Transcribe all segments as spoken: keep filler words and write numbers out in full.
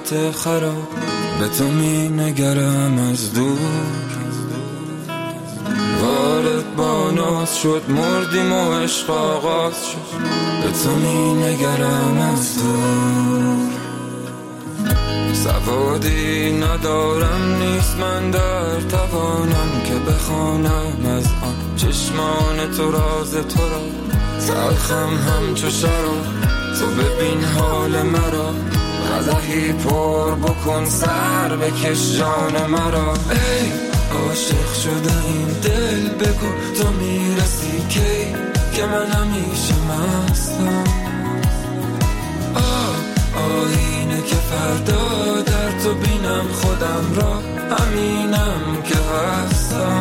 حالت خراب، به تو می نگرم از دور. وارد با ناز شد مردیم و عشق آغاز شد، به تو می نگرم از دور. سوادی ندارم نیست من در توانم که بخوانم از آن چشمان تو راز تو را. تلخم همچو شراب، تو ببین حال مرا، قدحی پر بکن سر بکش جان مرا. ای عاشق شده این دل بگو تو میرسی کی، که من همیشه مستم. آه آینه که فردا در تو بینم خودم را، همینم که هستم.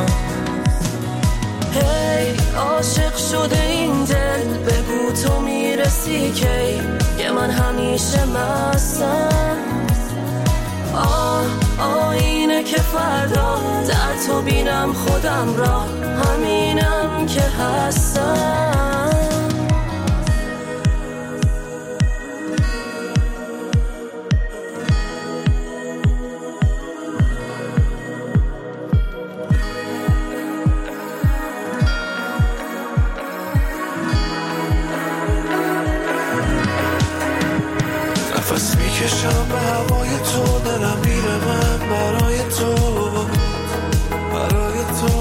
هی hey, عاشق شده این دل بگو تو میرسی کی، که من همیشه مستم. آه آینه که فردا در تو بینم خودم را، همینم که هستم. نفس میکشم به هوای تو، دلم میره من برای تو، برای تو.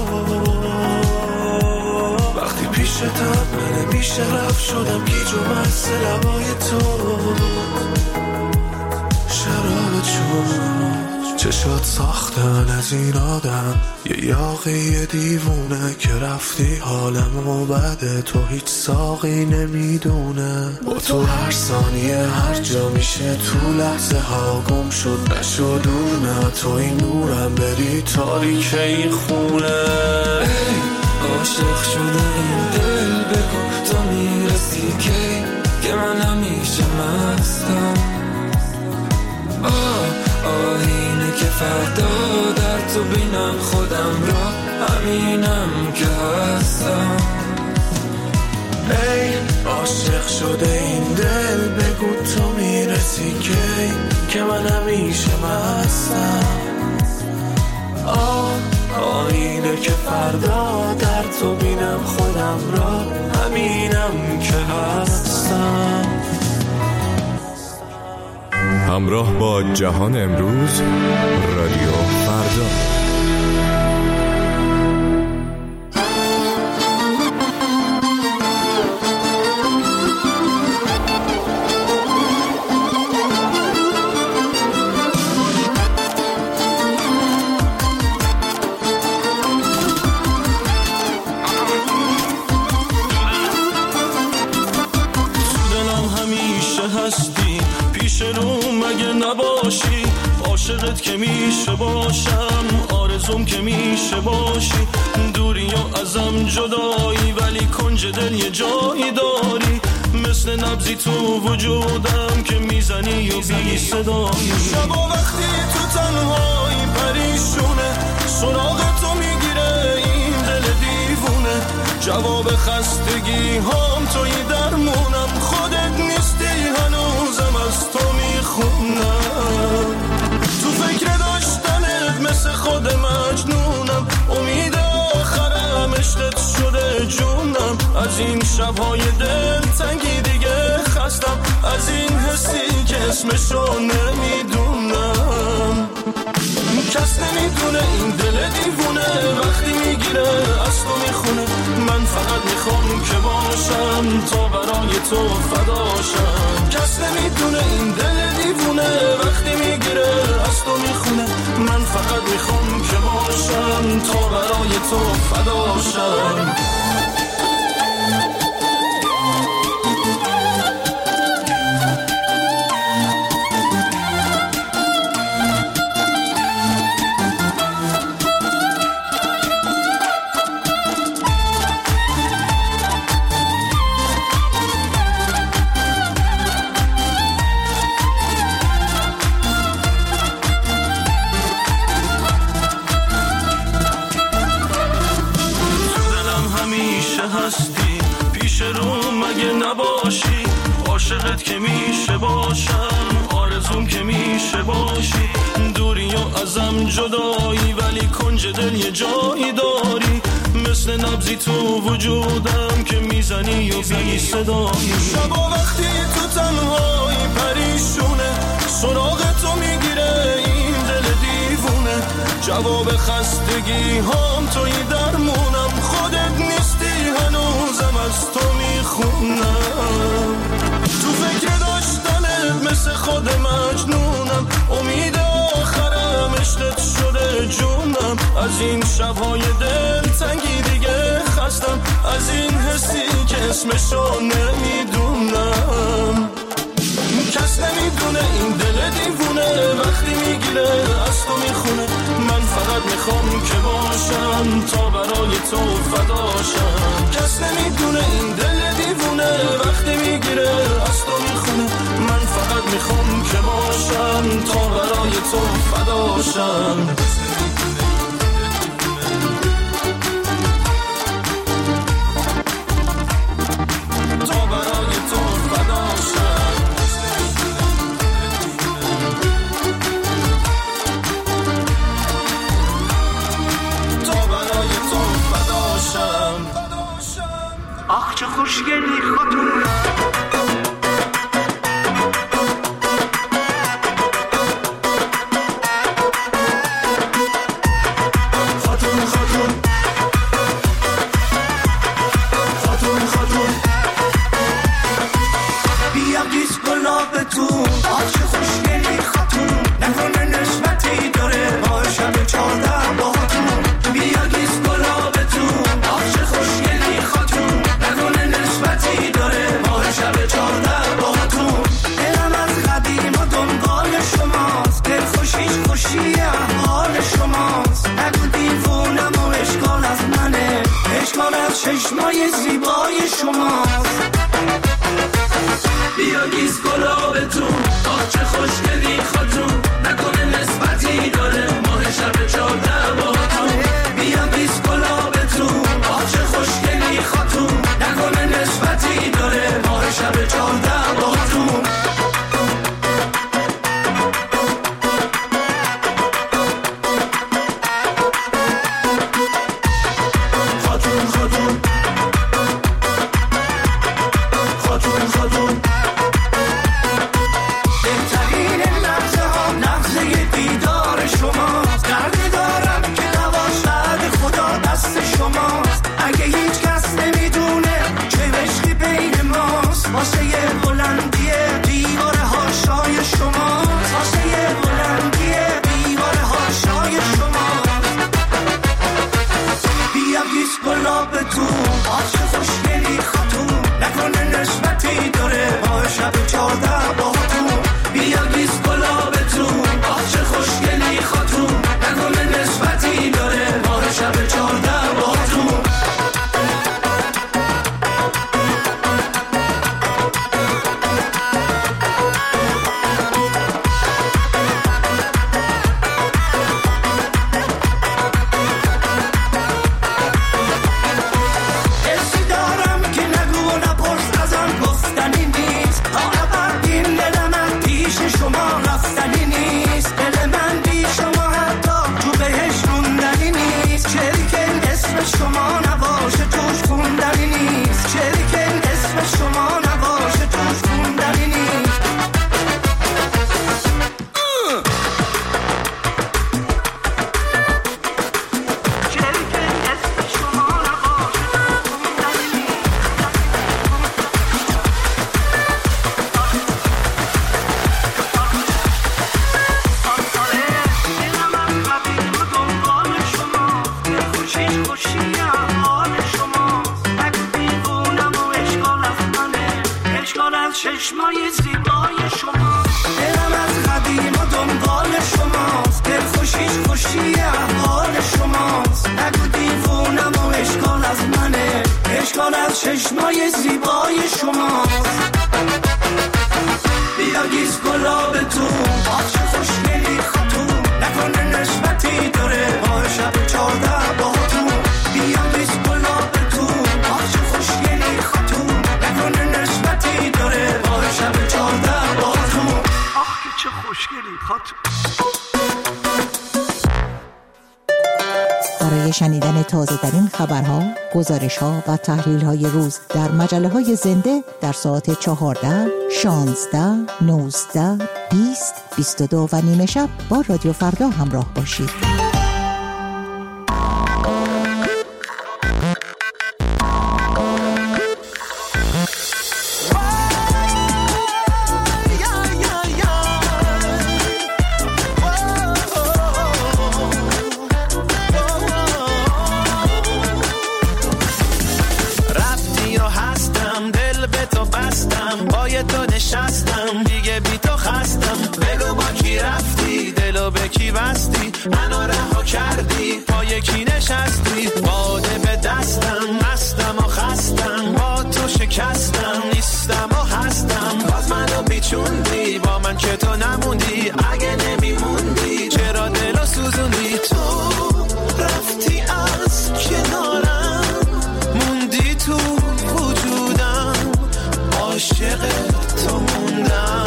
وقتی پیشتم من نمیشه رفت، شدم گیج و مست لبای تو. شراب چون چشات ساختن از این آدم، یه یاقی دیوونه که رفتی حالمو بده، تو هیچ ساقی نمیدونه. با تو هر ثانیه هر جا میشه تو لحظه ها گم شد، نشد دور نه تو این نورم بری تاریک این خونه. ای عاشق شده این دل بگو تو میرسی کی، که من همیشه مستم. آه آینه که فردا در تو بینم خودم را، همینم که هستم. ای عاشق شده این دل بگو تو میرسی کی، که من همیشه مستم. آه آینه که فردا در تو بینم خودم را، همینم که هستم. همراه با جهان امروز، رادیو فردا. عاشقت که میشه باشم، آرزوم که میشه باشی، دوری و ازم جدایی ولی کنج دل یه جایی داری، مثل نبضی تو وجودم که میزنی و بی صدایی. شبا وقتی تو تنهایی پریشونه، سراغ تو میگیره این دل دیوونه، جواب خستگی هام توی درمونم، خودت نیستی هنوزم از تو میخونم. تو فکر داشتنت مثل خود مجنونم، امید آخرم عشقت شده جونم، از این شبهای دل تنگی دیگه خستم، از این حسی که اسمشو نمیدونم. کس نمیدونه این دل دیوونه وقتی میگیره از تو میخونه، من فقط میخوام که باشم تا برای تو فداشم. کس نمیدونه این دل دیوونه وقتی میگیره از تو میخونه، من فقط میخوام که باشم تا برای تو فداشم. پیش رو مگه نباشی، عاشقت که میشه باشم، آرزو آرزوم که میشه باشی، دوری و ازم جدایی ولی کنج دل یه جایی داری، مثل نبضی تو وجودم که میزنی و بی صدایی. شبا وقتی تو تنهایی پریشونه، سراغ تو میگیره این دل دیوونه، جواب خستگی هم توی درمونم، خودت نیستی هنوزم از تو میخونم، تو فکر داشتنت مثل خود مجنونم، امید آخرم عشقت شده جونم، از این شبهای دل تنگی دیگه خستم، از این حسی که اسمشو نمیدونم، کس نمیدونه این دل دیوونه وقتی میگیره از تو میخونه، من فقط میخوام که باشم تا برای تو فداشم، کس نمیدونه این دل دیوونه وقتی میگیره از تو میخونه، من فقط میخوام که باشم تا برای تو فداشم. آخ چه خوشگلی خاتون، خاتون خاتون خاتون خاتون بیا گیس گلابتون، آخ چه خوشگلی خاتون، نکنه نسبتی داره با شب چهارده با خاتون، بیا گیس گلابتون، آخ چه خوشگلی خاتون، نکنه نسبتی داره برای شنیدن تازه‌ترین خبرها، گزارش‌ها و تحلیل‌های روز در مجله‌های زنده در ساعت چهارده، شانزده، نوزده، بیست، بیست و دو و نیمه شب با رادیو فردا همراه باشید. منو رها کردی پای کی نشستی باده به دستم مستم و خستم با تو شکستم نیستم و هستم باز منو بیچوندی با من که تو نموندی اگه نمیموندی چرا دلو سوزوندی تو رفتی از کنارم موندی تو وجودم عاشق تو موندم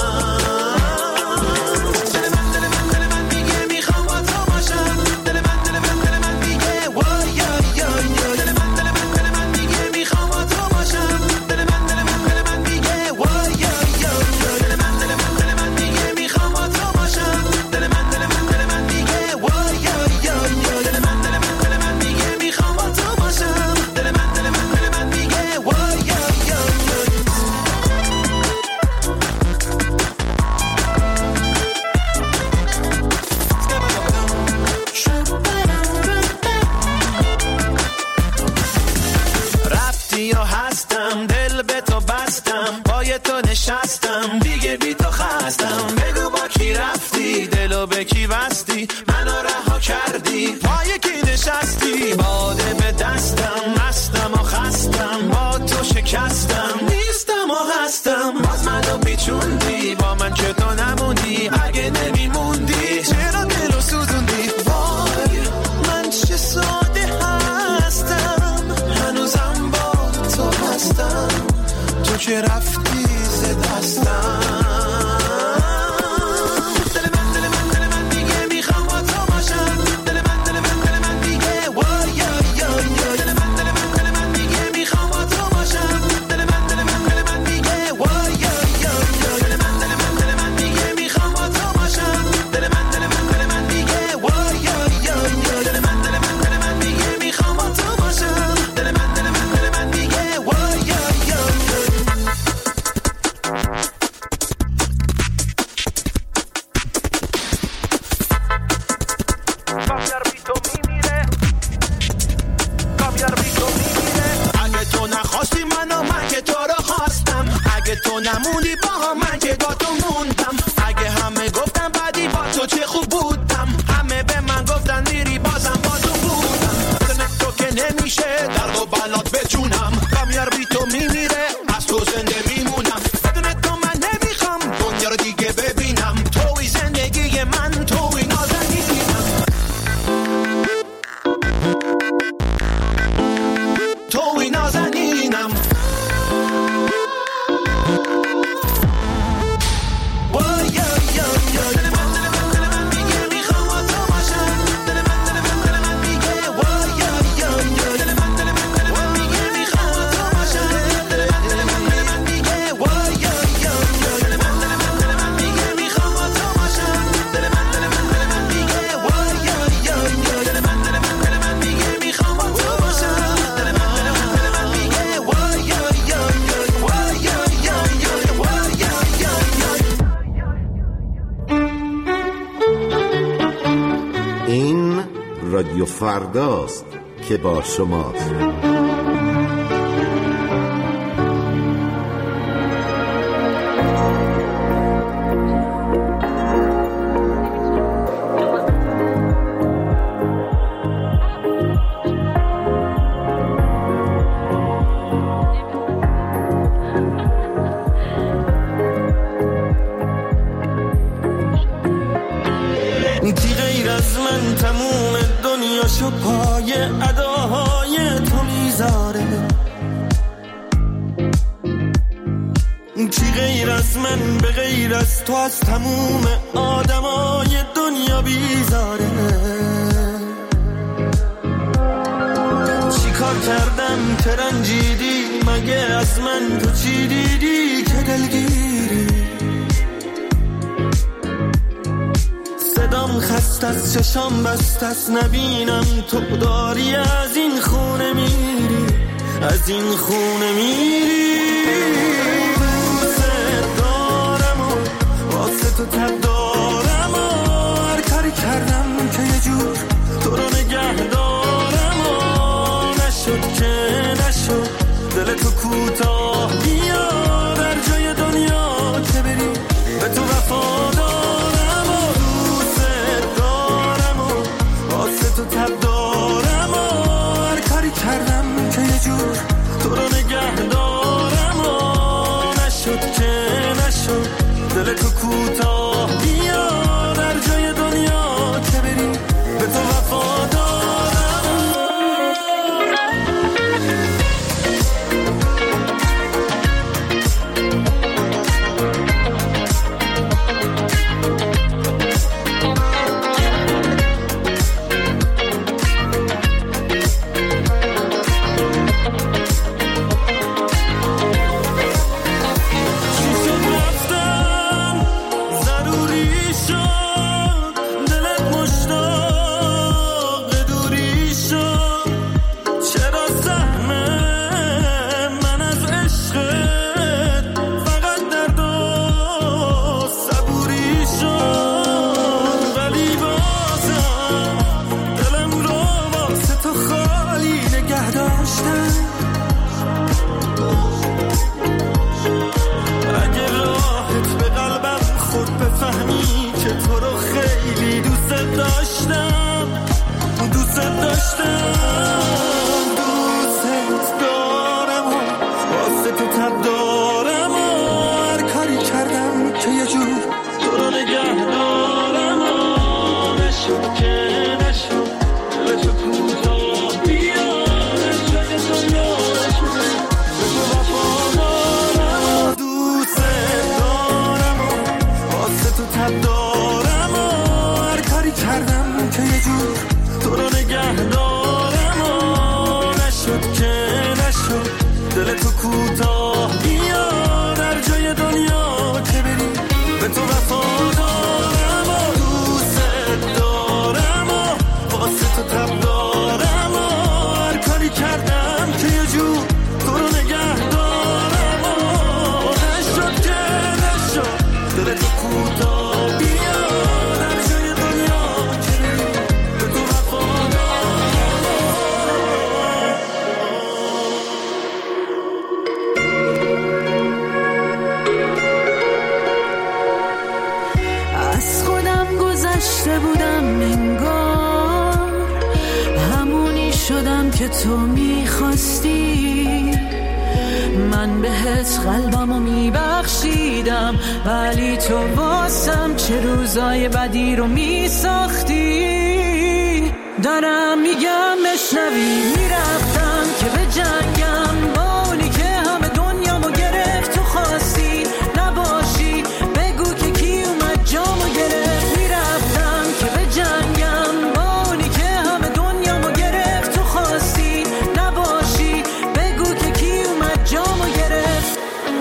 نشستم دیگه بی تو خستم بگو با کی رفتی دلو به کی بستی منو رها کردی پای کی نشستی باده به دستم مستم و خستم با تو شکستم نیستم و هستم باز منو بیچوندی با من که تو نموندی اگه نمیموندی چرا دلو سوزوندی وای من چه ساده هستم هنوزم با تو هستم تو که رفتی دستم دل من دل من دل من دیگه میخوام با تو باشم دل من دل من دل من دیگه وای یا یا یا دل من دل من دل من دیگه میخوام با تو باشم دل من دل من دل من دیگه وای یا یا یا دل من دل من دل من دیگه میخوام با تو باشم دل من دل من دل من دیگه وای یا یا یا دل من دل من دل من دیگه میخوام با تو باشم دل من دل من دل من دیگه وای یا یا تو نموندی با هم من که با تو موندم اگه همه گفتم بعدی با تو چه خوب بودم همه به من گفتن میری بازم با تو بودم بدون تو که نمیشه درد و بلات به جونم کامیار بی تو میمیره از تو زنده میمونم بدون تو من نمیخوام دنیا رو دیگه ببینم توی زندگی من توی نازنینم توی نازنینم رادیو فرداست که با شماست. پاشو پای اداهای تو میذاره، چی غیر از از من به غیر از تو از تموم آدمای دنیا بیزاره. چی کار کردم که رنجیدی؟ مگه از من تو چی دیدی که دلگیری؟ صدام خست از چشام بست از نبینم تو داری از این خونه میری، از این خونه میری. دوست دارم و واسه تو تب دارم و هر کاری کردم که یه جور تو رو نگه دارم و نشد که نشد دل تو کوتاه بیا در جای دنیا که بری به تو وفا دارم و دوست دارم و واسه تو تب دارم و هر کاری کردم که یه جور تو رو نگه دارم و نشد که نشد دل تو کوتاه بیا در جای دنیا که بری به تو وفا دارم. که تو میخواستی، من بهت قلبمو میبخشیدم، ولی تو واسم چه روزای بدی رو میساختی. دارم میگم بشنوی، میرفتم که به جنگم با اونی که همه دنیامو گرفت. تو خواستی نباشی، بگو که کی اومد جامو گرفت. میرفتم که به جنگم با اونی که همه دنیامو گرفت. تو خواستی نباشی، بگو که کی اومد جامو گرفت.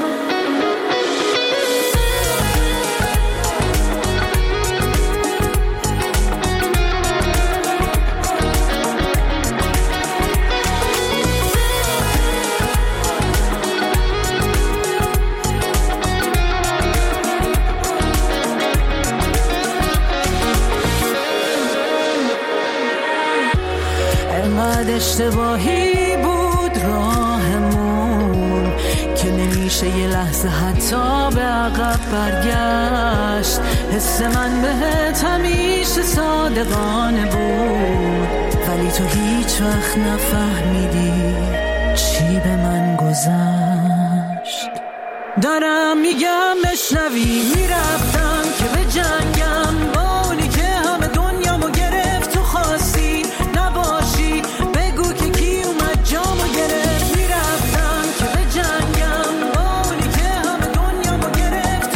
انقدر اشتباهی بود راهمون که نمیشه یه لحظه حتی به عقب برگشت. حس من بهت همیشه صادقانه بود، ولی تو هیچ وقت نفهمیدی چی به من گذشت. دارم میگم بشنوی، میرفتم که به جنگم با اونی که همه دنیامو گرفت. تو خواستی نباشی، بگو که کی اومد جامو گرفت. میرفتم که به جنگم با اونی که همه دنیامو گرفت.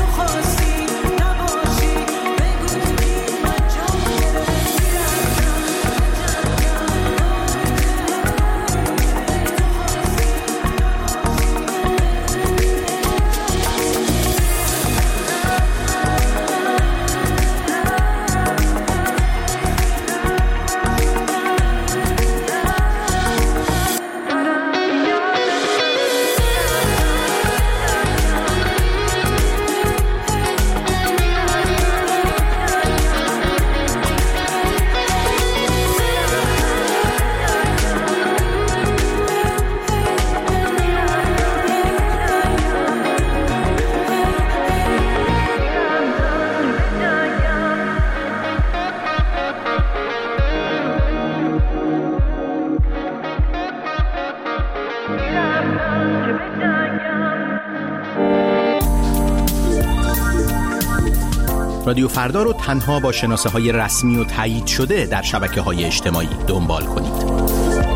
رادیو فردا رو تنها با شناسه های رسمی و تایید شده در شبکه های اجتماعی دنبال کنید.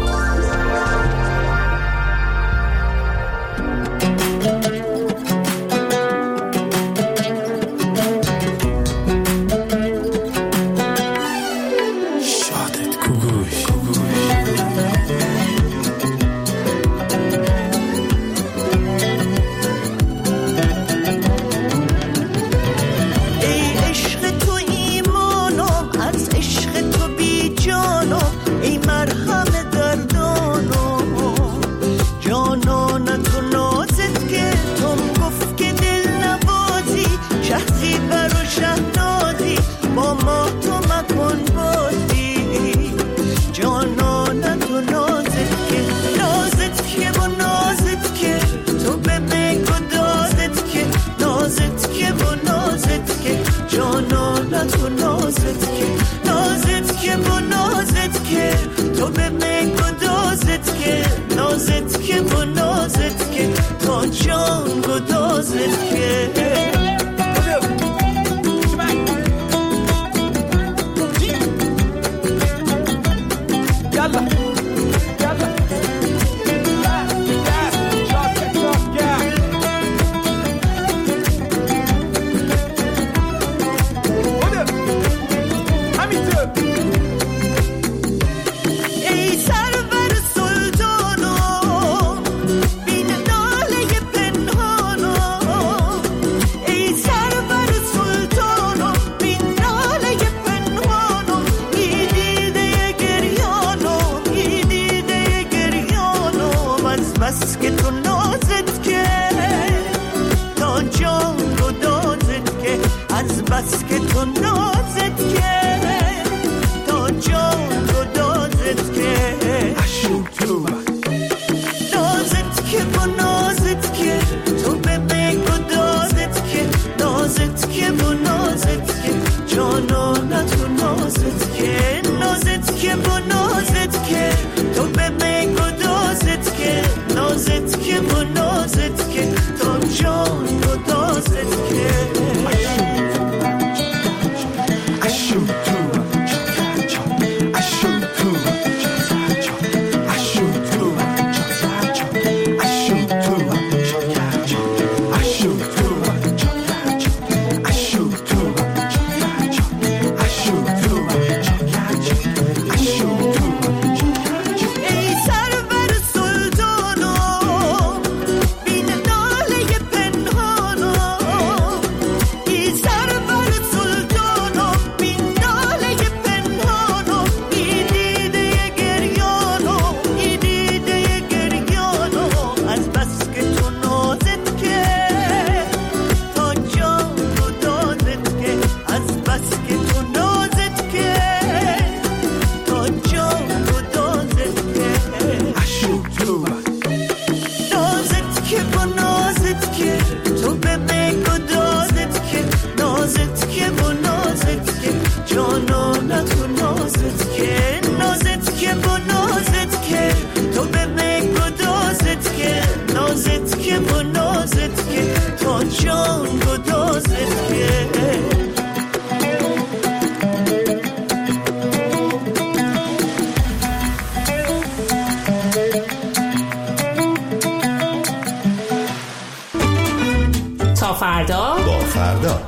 تا فردا با فردا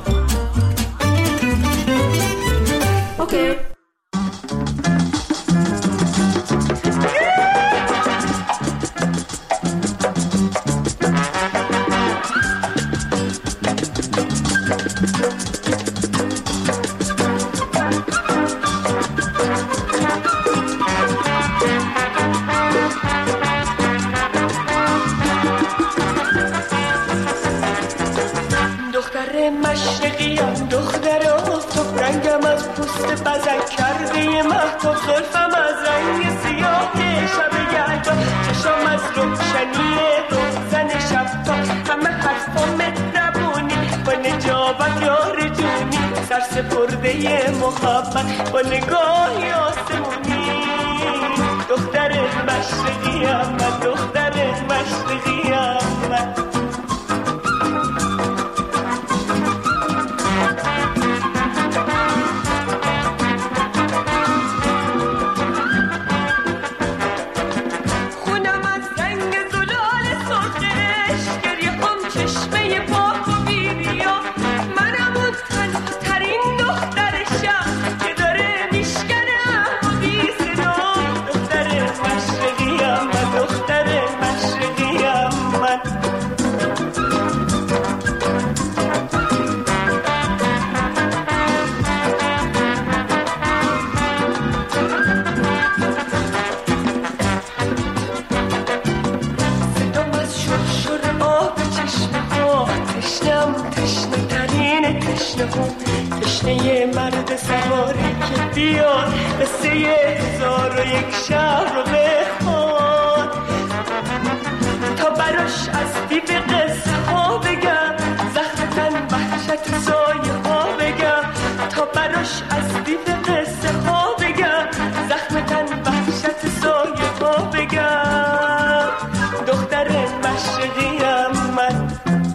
اوکی. مشرقیم دختر آفتاب رنگم از پوست بزک کرده مهتاب زلفم از رنگ سیاه شب یلدا چشم از روشنی روزن شب تا همه حرفا مهربونی با نجابت یار جونی سرسپرده محبت با نگاهی آسمونی دختر مشرقیم من دختر مشرقیم من مرد سواری که بیاد قصه هزار و یک شهر رو بخواد تا براش از دیو قصه ها بگم زخم تن وحشت سایه ها بگم تا براش از دیو قصه ها بگم زخم تن وحشت سایه ها بگم دختر مشرقیم من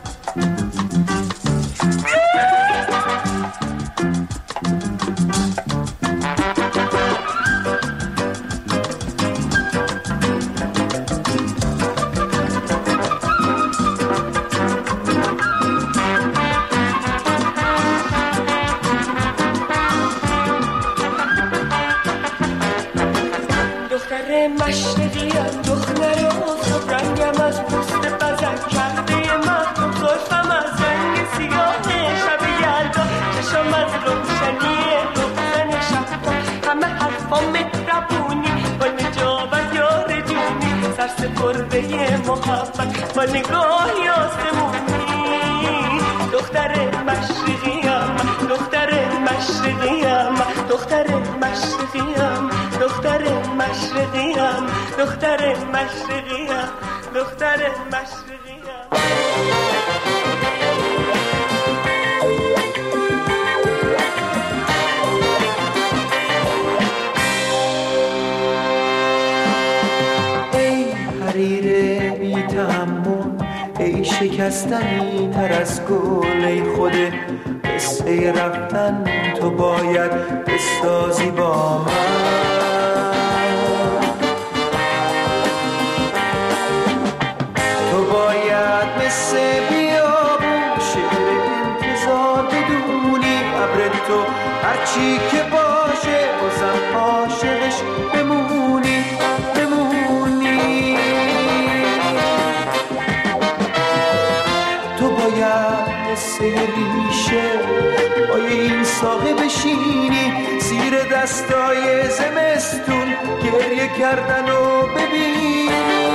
مشرقیم دختر آفتاب رنگم از پوست بزن کرده مهتاب زلفم از رنگ سیاه شب یلدا چشم از روشنی روزن شبتا همه حرفا مهربونی با نجابت یار جونی سرسپرده محبت با نگاهی آسمونی دختر مشرقیم دختر مشرقیم دختر مشرقیم دختر مشرقیم دختر مشرقیم دختر مشرقیم ای حریر بی تحمل ای شکستنی تر از گل ای خود قصه رفتن تو باید بسازی با من تو باید مثل بیابون شعر انتظار بدونی ابر تو هرچی که باشه بازم عاشقش بمونی بمونی تو باید مثل ریشه پای این ساقه بشینی زیر دستای زمستون گریه کردن و ببینی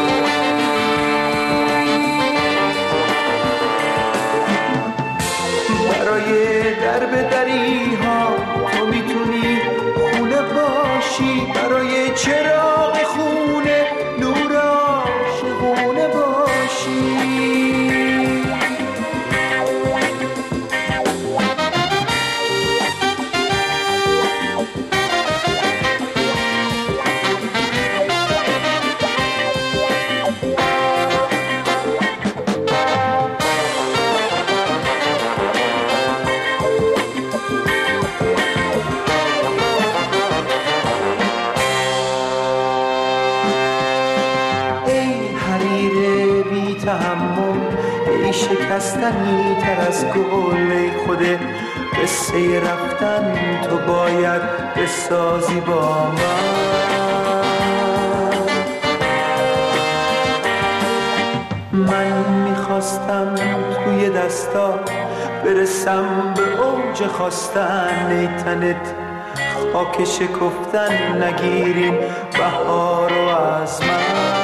برای درب دری ها تو میتونی خونه باشی برای چراغ خونه نور عاشقونه باشی شکستنی تر از گل خود قصه رفتن تو باید بسازی با من من میخواستم توی دستا برسم به اوج خواستن ای تنت خاک شکفتن نگیریم بهار رو از من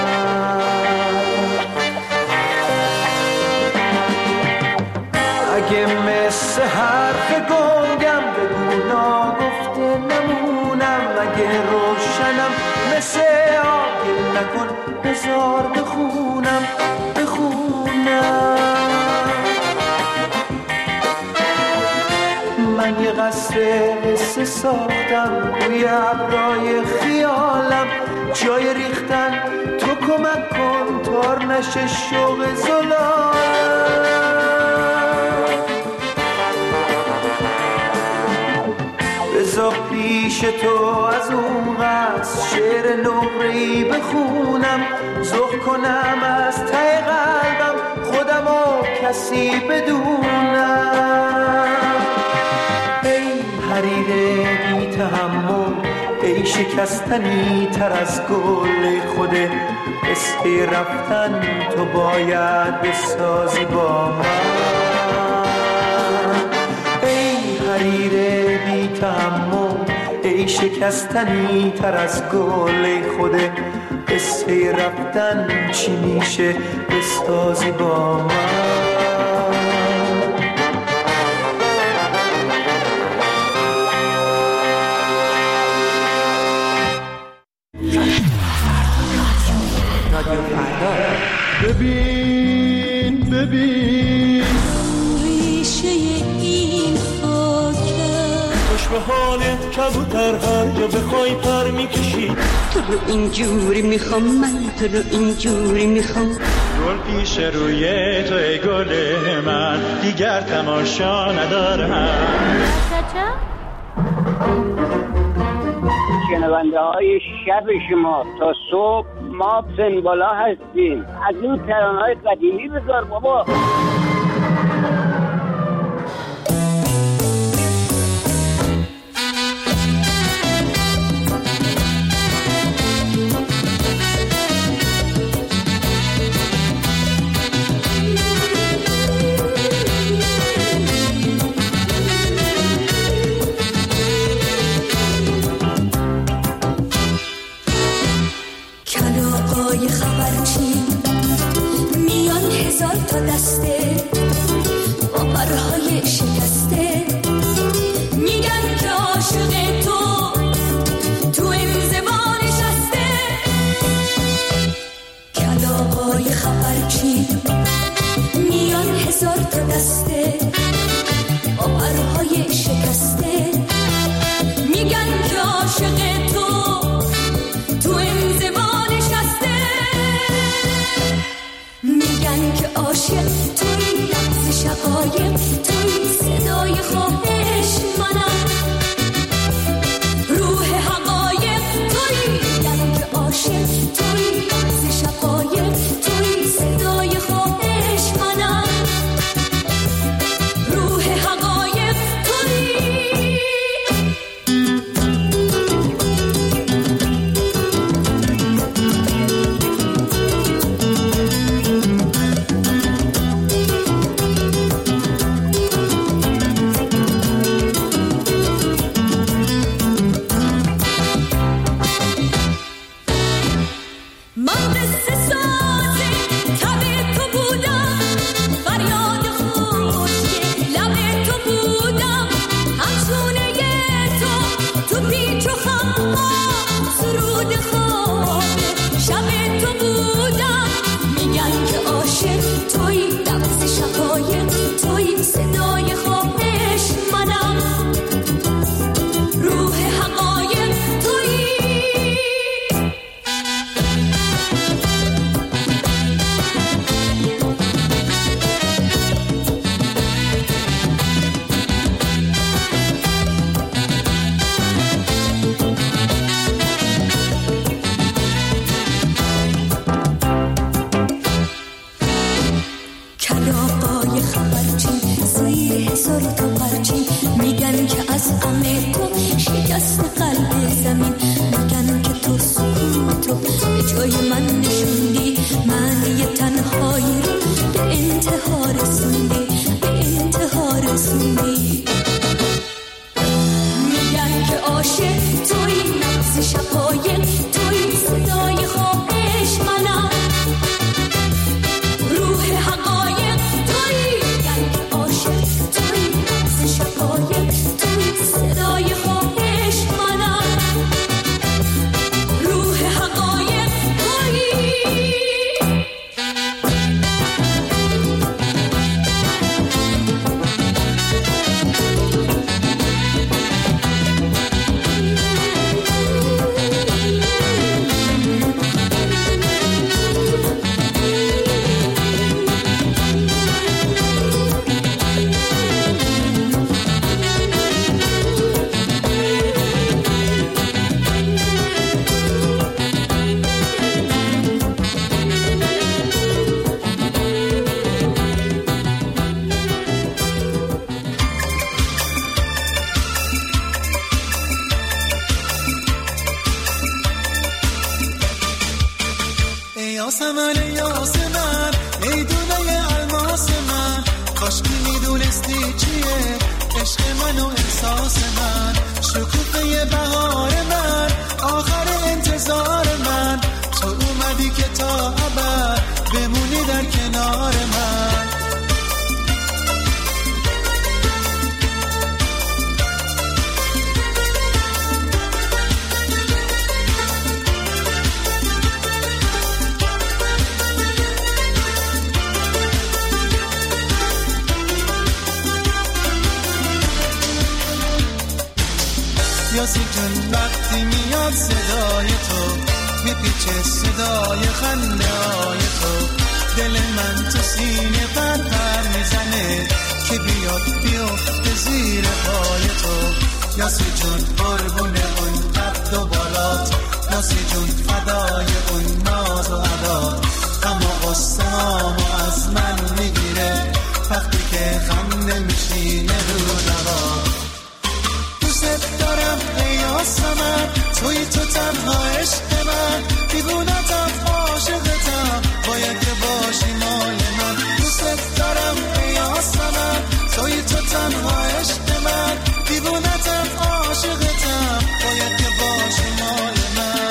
اگه مثل حرف گنگم بگو ناگفته نمونم اگه روشنم مثل آگل نکن بذار بخونم بخونم من یه قصر قصه ساختم روی ابرای خیالم جای ریختن تو کمک کن تار نشه شوق زلالم بذار پیش تو از اون قصد شعر نقره‌ای بخونم ذوق کنم از ته قلبم خودم و کسی بدونم ای حریر بی تحمل ای شکستنی تر از گل خود قصه رفتن تو باید بسازی با من ای حریر بی تحمل ای شکستنی تر از گل خود قصه رفتن چی میشه بسازی با من ببین ببین ریشه این خاکه خوش به حالت کبوتر هر جا بخوای پر میکشی. تو رو اینجوری میخوام من، تو رو اینجوری میخوام. گل پیش روی تو ای گل من، دیگر تماشا ندارم. شنونده های شب شما تا صبح ما پنبالا هستیم. از اون ترانه های قدیمی بذار بابا. تا دسته با پرهای شکسته میگن که عاشق تو تو انزوا نشسته. کلاغای خبرچین میان هزار تا دسته با پرهای شکسته میگن که عاشق تو تو انزوا نشسته. میگن که عاشق توی لحظه شقایق توی صدای خواهش منم روح حقایق توی. میگن که عاشق توی لحظه شقایق توی صدای خواهش منم روح حقایق توی. وقتی میاد صدای تو میپیچه صدای خنده های تو دل من تو سینه پر پر میزنه که بیاد بیفته زیر پای تو یاسی جون قربونه اون قد و بالات یاسی جون فدای اون ناز و عدات اما قصه هامو از من میگیره وقتی که خنده میشینه رو لبا دوست دارم ای یاسمن توی تو تنها عشق من دیوونتم عاشقتم باید که باشی مال من دوست دارم ای یاسمن توی تو تنها عشق من دیوونتم عاشقتم باید که باشی مال من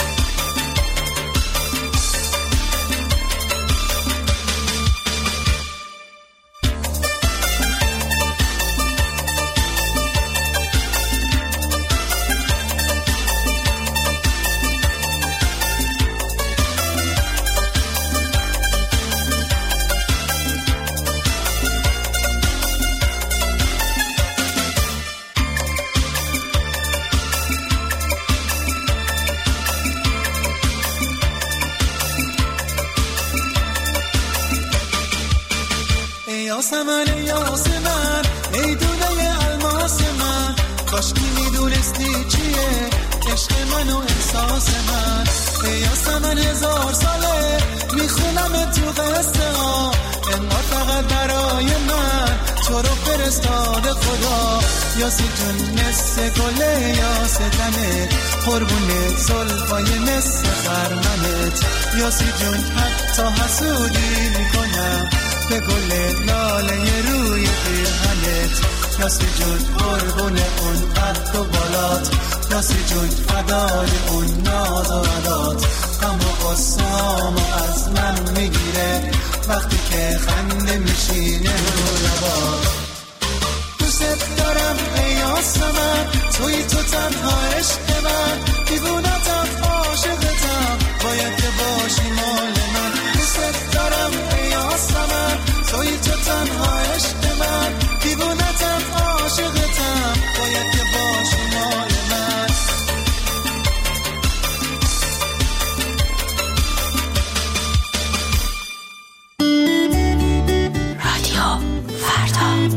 یاسمن یاسمن ای دونه الماس من کاش که میدونستی چیه عشق من و احساس من ای یاسمن هزار ساله میخونم تو قصه ها انقدر فقط برای من تو رو فرستاده خدا یاسی جون مثل گله یاسه تنه قربونه زلفای مثل خرمنت یاسی جون حتی حسودی میکنم به گل لاله روی پیرهنت یاسی جون قربون اون قد و بالات یاسی جون فدای اون ناز و عدات اما قصه هامو از من میگیره وقتی که خنده میشینه رو لبات دوست دارم ای یاسمن توی تو تنها عشق من دیوونتم عاشقتم باید که باشی مال من دوست دارم ای یاسمن توی تو تنها عشق من دیوونتم عاشقتم باید که باشی مال من رادیو فردا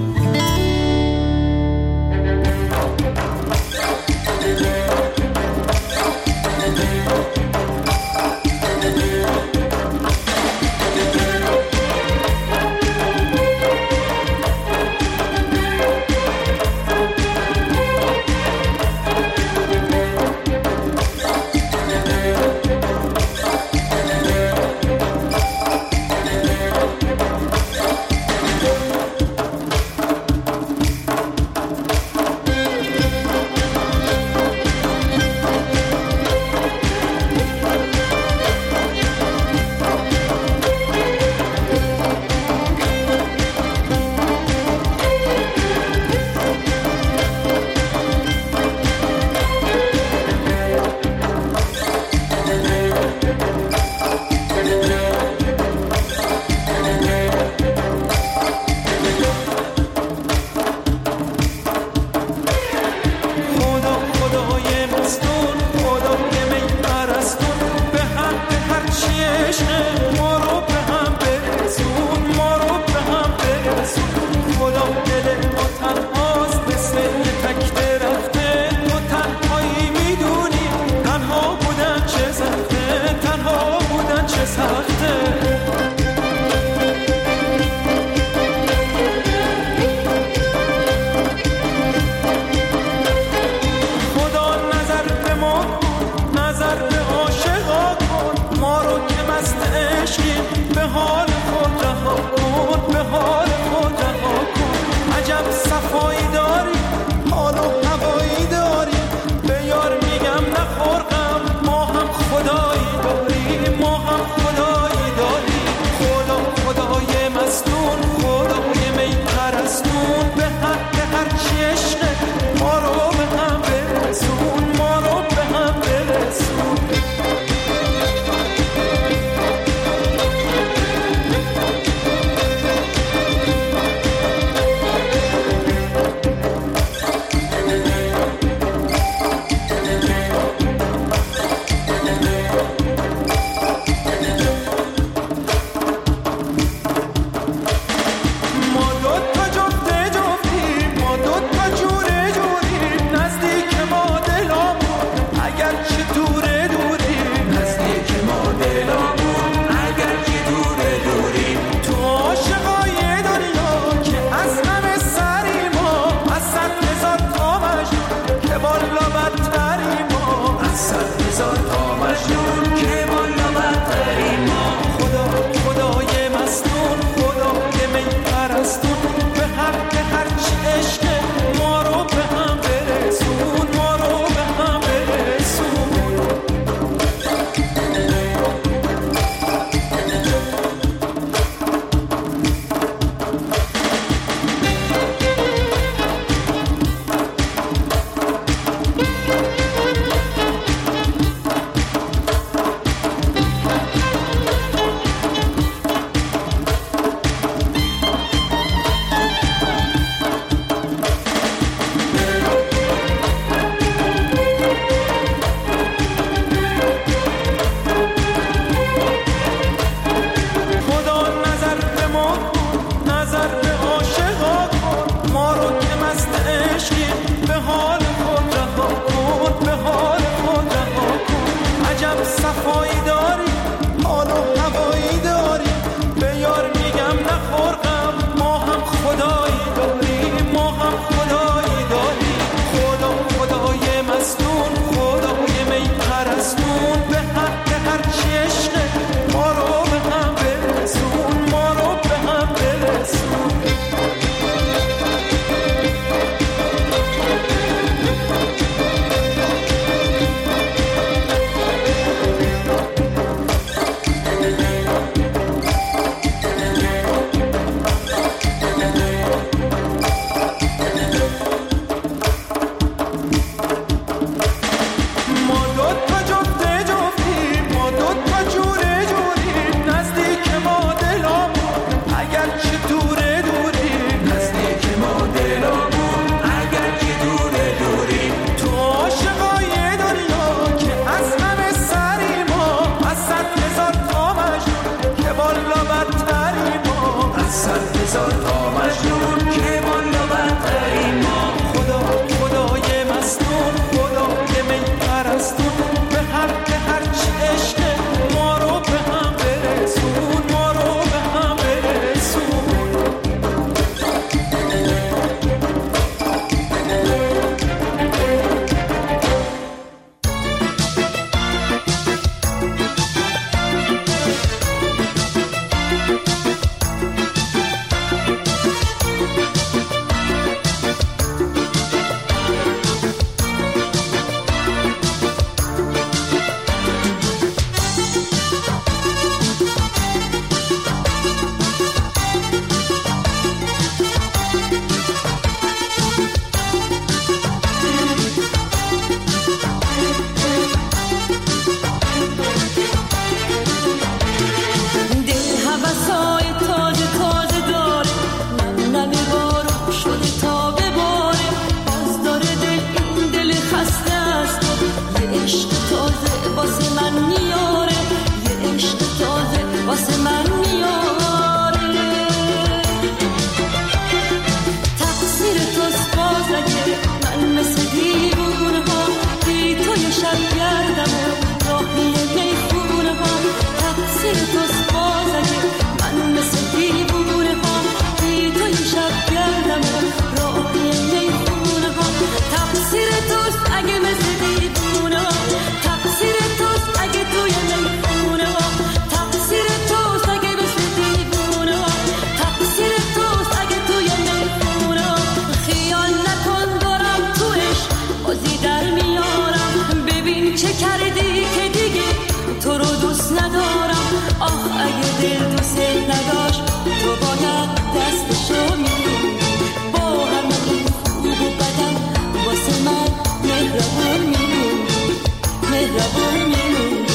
چه کردی که دیگه تو رو دوست ندارم. آه اگه دل دوست نداشت تو باید دستشو میگیری. با همه خوب و بدم واسه من مهربون میمونی، مهربون میمونی.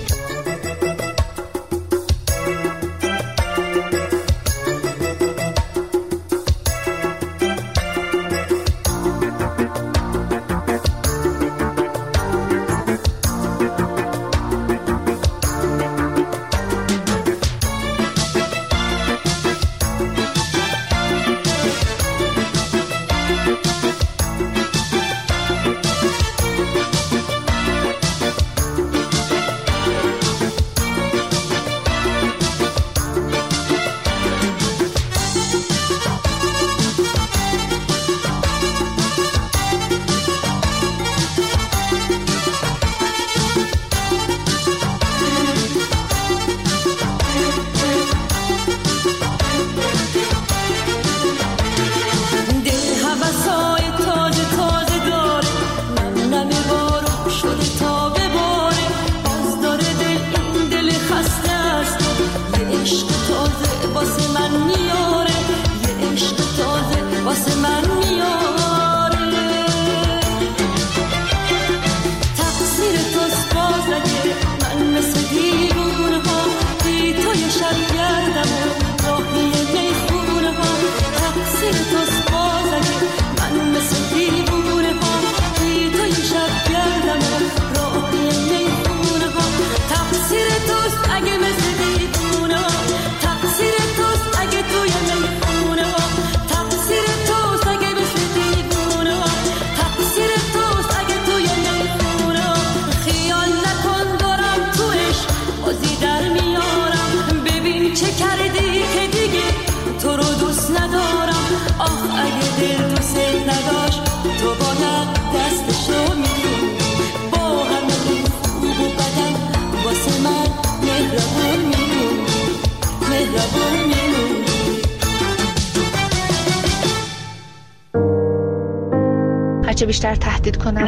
هرچه بیشتر تهدید کنن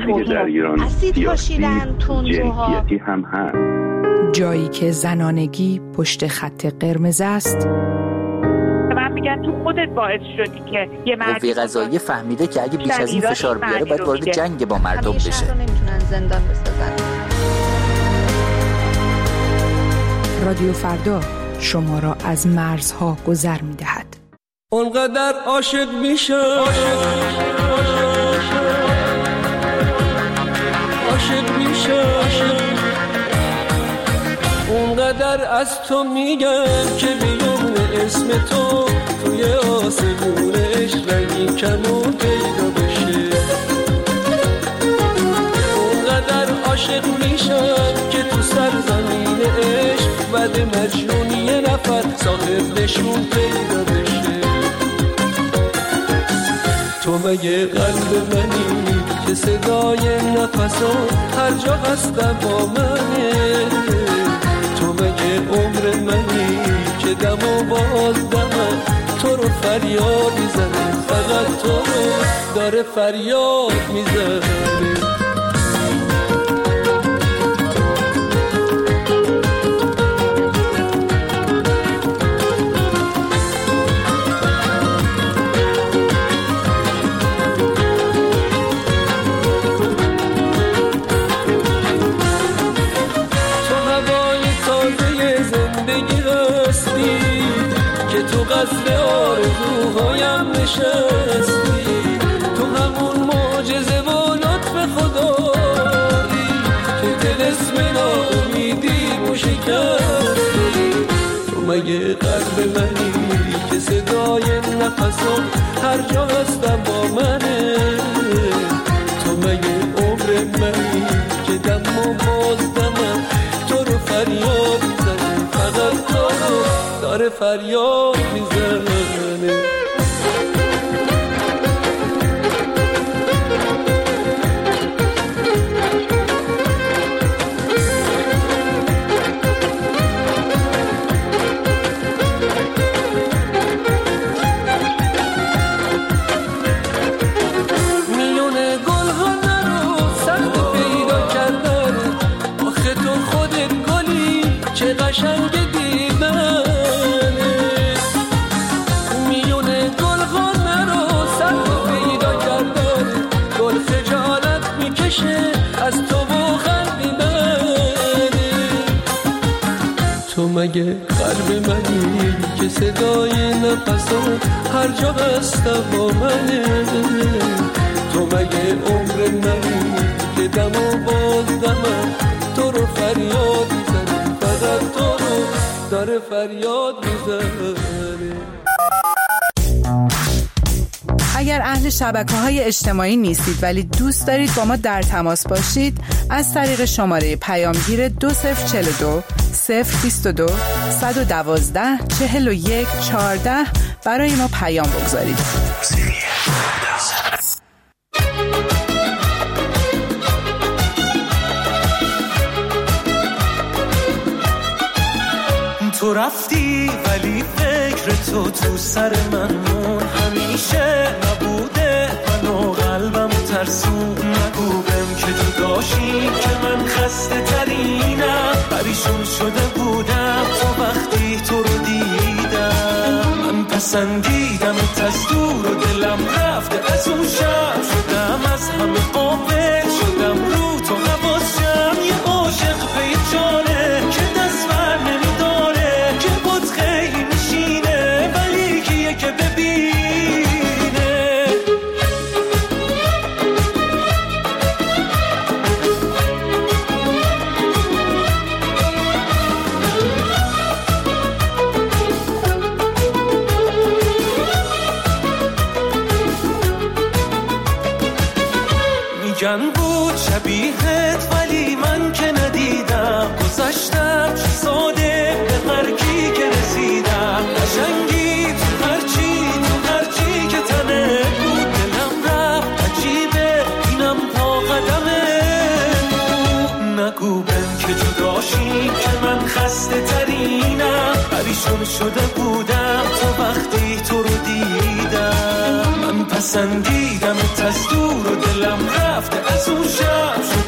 اسید پاشیدن تندروها هم هست. جایی که زنانگی پشت خط قرمز است. من میگم تو خودت باعث شدی که یه مرد قوه قضاییه فهمیده که اگه بیش از این فشار بیاره باید وارد جنگ با مردم بشه. همیشه رو نمیتونن زندان بسازن. رادیو فردا شما را از مرزها گذر میدهد. اونقدر عاشق میشه عاشق میشه اونقدر از تو میگم که بیون اسم تو توی آسمونش رنگی کمون پیدا بشه. اونقدر عاشق میشم که تو سرزمین عشق بعد مجنون یه نفر صاحب نشون پیدا بشه. تو مگه قلب منی که صدای نفسات هر جا هستم با منه. تو مگه عمر منی که دم و باز دمم تو رو فریاد میزنه، فقط تو رو داره فریاد میزنه. قصر آرزوهایم نشستی، تو همون معجزه و لطف خدایی که طلسم ناامیدی و شکستی. تو مگه قلب منی که صدای نفسم هر جا هستم با منه. تو مگه عمر منی که دم و باز دمم تو رو فریاد میزنه، فقط تو رو داره فریاد میزنه. میونه گل ها نرو سخت پیدا کردن، مگه قلب منی که صدای نفسات هر جا هستم با منه؟ تو مگه عمر منی که دم و باز دمم تو رو فریاد میزنی، فقط تو رو داره فریاد میزنه. اگر اهل شبکه‌های اجتماعی نیستید ولی دوست دارید با ما در تماس باشید، از طریق شماره پیامگیر دو صفر چهل و دو صفر بیست و دو صد و دوازده چهل و یک چهارده برای ما پیام بگذارید. تو رفتی ولی فکر تو تو سر من مون، همیشه نبوده من و قلبم ترسون. نگو بهم که تو داشتی که من خسته ترینم، پریشون شده بودم تا وقتی تو رو دیدم. من پسندیدم از دور و دلم رفته از اون شب، شدم از همه قابل شدم رو تو حواسم. یه عاشق به جانه که دست بر نمیداره، که بود خیلی میشینه ولی کیه که ببینه. میگن بود شبیهت ولی من که ندیدم، گذشتم چه ساده به مرگی که رسیدم. قشنگی تو هرچی تو هرچی که تنه بود، دلم رفت عجیبه اینم پا قدمه. نگو بهم که جداشی که من خسته ترینم، پریشون شده بودم تا وقتی تو رو دیدم. من پسندیدم از دور و دلم رفته از اون شب،